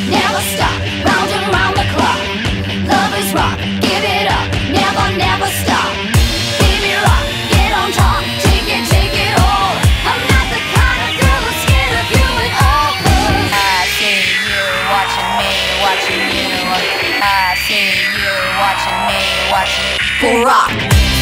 never stop. Round and round the clock. Love is rock, give it up. Never, never stop. Baby rock, get on top. Take it all. I'm not the kind of girl who's scared of you at all. I see you watching me, watching you. I see you watching me, watching you. For rock.